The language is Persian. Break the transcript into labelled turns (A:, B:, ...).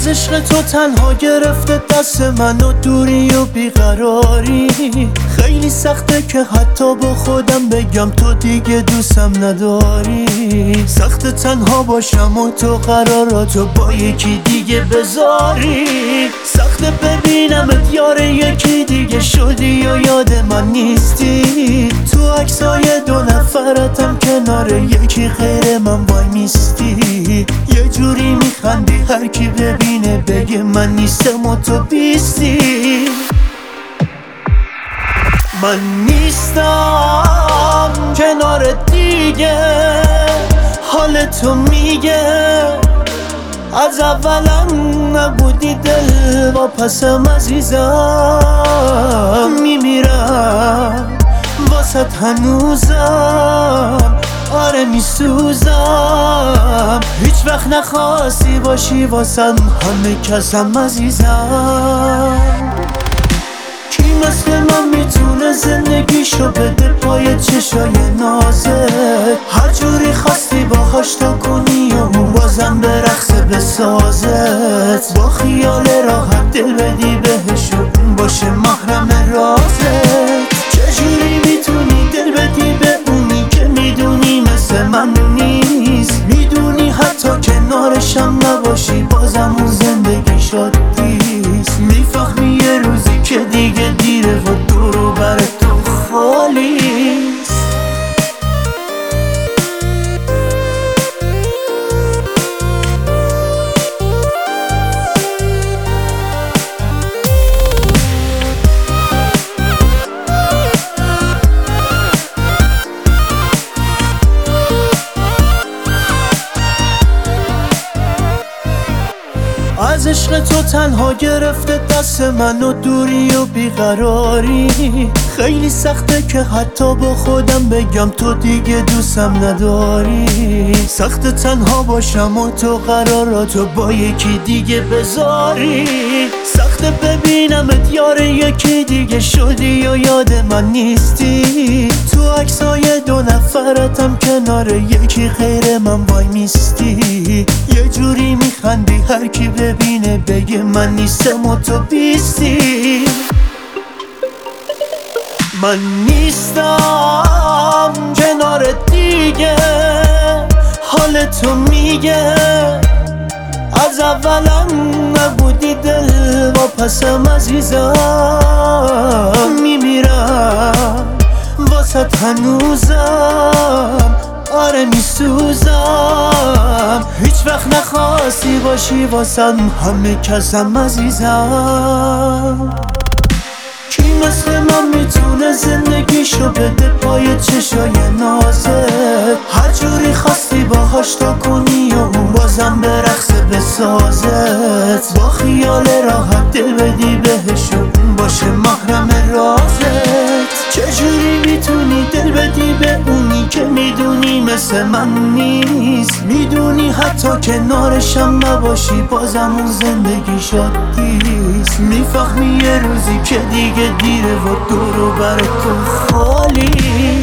A: از عشق تو تنها گرفته دست من و دوری و بیقراری. خیلی سخته که حتی با خودم بگم تو دیگه دوستم نداری. سخته تنها باشم و تو قراراتو با یکی دیگه بذاری. سخته ببینمت یار یکی دیگه شدی و یاد من نیستی. تو عکسای دو نفرتم کنار یکی غیر من وای میستی. یه جوری میخندی هر کی ببینه بگه من نیستم و تو بیستی. من نیستم کنار دیگه حال تو میگه از اولم نبودی دل با پسم عزیزم. میمیرم واسه هنوزم آره میسوزم. هیچ وقت نخواستی باشی واسم همه کسم عزیزم. کی مثل من میتونه زندگیشو بده پای چشای نازت؟ هر جوری خواستی باهاش تا کنی و بازم به رقص بسازت. با خیال راحت دل بدی بهش و اون باشه محرم رازت. چجوری میتونی دل بدی به اونی که میدونی مثل من نیست؟ میدونی حتی کنارشم نباشی بازم اون زندگی شادیست. میفهمی یه روزی که دیگه دیره و دورو بر تو خالیست. از عشق تو تنها گرفته دست من و دوری و بیقراری. خیلی سخته که حتی با خودم بگم تو دیگه دوستم نداری. سخته تنها باشم و تو قراراتو با یکی دیگه بذاری. سخته ببینمت یار یکی دیگه شدی و یاد من نیستی. تو عکسای دو نفرتم کنار یکی غیر من وای میستی. یه جوری میخندی هر کی ببینه بگه من نیستم و تو بیستی. من نیستم کنار دیگه حال تو میگه از اولم نبودی دل با پسم عزیزم. میمیرم واسه هنوزم آره میسوزم. هیچ وقت نخواستی باشی واسم همه کسم عزیزم. کی مثل من میتونه زندگیشو بده پای چشای نازت؟ هر جوری خواستی باهاش تا کنی و بازم به رقص بسازت. با خیال راحت دل بدی بهش و اون باشه محرم رازت. چجوری میتونی دل بدی به اونی که میدونی مثل من نیست؟ میدونی حتی کنارشم نباشی بازم اون زندگی شادیست. میفهمی یه روزی که دیگه دیره و دورو بر تو خالی.